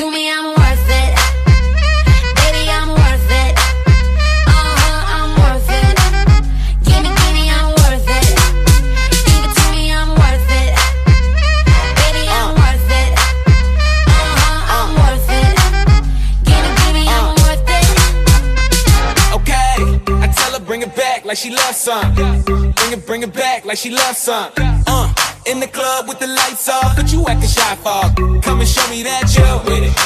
to me, I'm worth it. Baby, I'm worth it. I'm worth it. Give me, I'm worth it. Give it to me, I'm worth it. Baby, I'm worth it. I'm worth it. Give me, I'm worth it. Okay, I tell her bring it back like she loves some. Bring it back like she loves some. In the club with the lights off, but you acting shy for. Come and show me that you're with it.